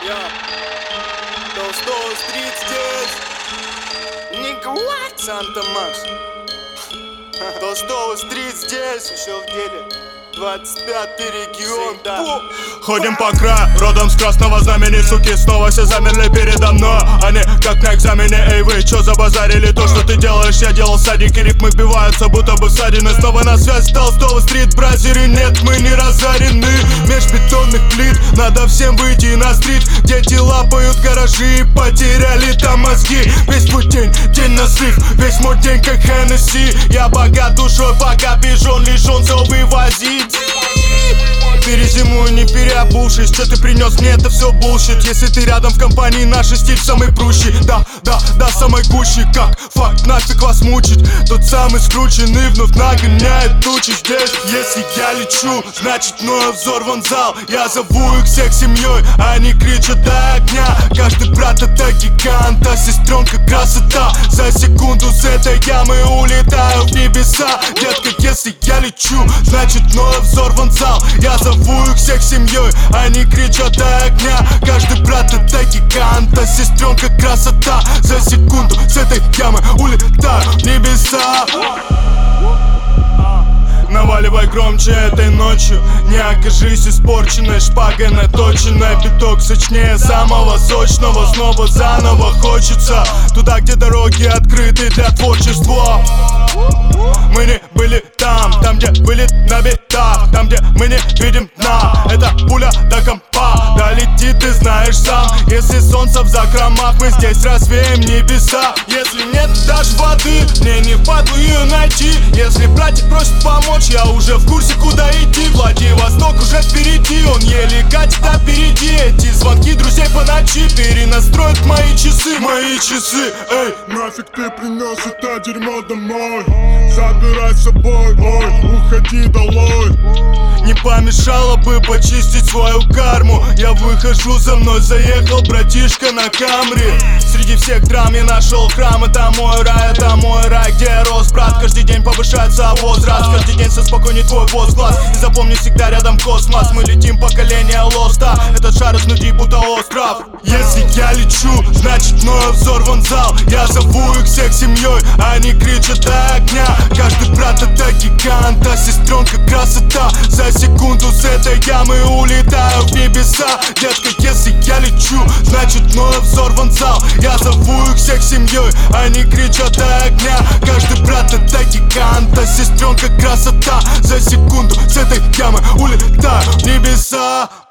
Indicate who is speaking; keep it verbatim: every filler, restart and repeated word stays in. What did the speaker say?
Speaker 1: Я Толстого стрит здесь. Не говори, Санта-Макс. Толстого стрит здесь, еще в деле. двадцать пятый регион, да.
Speaker 2: Ходим по краю, родом с красного знамени. Суки снова все замерли передо мной. Они как на экзамене. Эй, вы чё забазарили? То, что ты делаешь, я делал садики. Ритмы вбиваются, будто бы ссадины. Снова на связь Толстого стрит, бразеры. Нет, мы не разорены. Меж бетонных плит надо всем выйти на стрит. Дети лапают гаражи и потеряли там мозги. Весь мой день, день на слив. Весь мой день как Хеннесси. Я богат душой, пока пижон лишён все вывозить. Перезимую, не переобувшись. Что ты принес мне, это все булщит. Если ты рядом в компании, наш стиль самый прущий. Да, да, да, самый гущий. Как факт, нафиг вас мучить. Тот самый скрученный вновь нагоняет тучи здесь. Если я лечу, значит мой взорван зал. Я зову их всех семьей, они кричат до огня. Каждый брат это гигант, а сестренка красота. За секунду с этой ямы улетаю в небеса. Детка, если я лечу, значит мой взорван зал. Я зову их всех семьей, они кричат до огня. Каждый брат это гигант, а сестренка красота. За секунду с этой ямы улетаю в небеса. Наваливай громче этой ночью. Не окажись испорченной шпагой наточенной. Биток сочнее самого сочного. Снова заново хочется туда, где дороги открыты для творчества. Мы не были там, там где были на битах. Там где мы не видим дна. Это пуля до компа, долетит ты знаешь сам. Если солнце в закромах, мы здесь развеем небеса. Если нет даже воды, мне не впадло ее найти. Если братик просит помочь, я уже в курсе, куда идти. Владивосток уже впереди, он еле катит опереди. Эти звонки друзей по ночи перенастроят мои часы. Мои часы, эй,
Speaker 3: нафиг ты принес это дерьмо домой? Забирай с собой, ой, уходи долой.
Speaker 2: Не помешало бы почистить свою карму. Я выхожу, за мной заехал братишка на Камри. Среди всех драм я нашел храм. Это мой рай, это мой рай, где я рос, брат. Каждый день повышается возраст, каждый день со спокойней твой возглас. И запомни, всегда рядом космос. Мы летим поколение лоста. Этот шар изнутри будто остров. Если я лечу, значит мой взорван зал. Я зову их всех семьей, они кричат до огня. Каждый брат это гигант, а сестренка красота. За секунду с этой ямы улетаю в небеса. Детка, если я лечу, значит мой взорван зал. Я зову их всех семьей, они кричат до огня. Каждый брат это гигант, а сестренка красота. За секунду с этой ямы улетаю в небеса.